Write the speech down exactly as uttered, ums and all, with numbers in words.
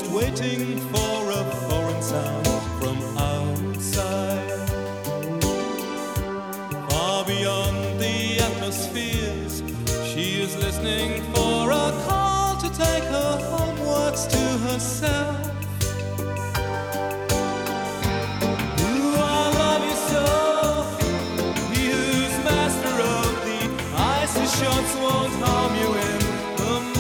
waiting for a foreign sound from outside. Far beyond the atmospheres, she is listening for a call to take her homewards to herself. Ooh, I love you so. He who's master of the icy shots won't harm you in the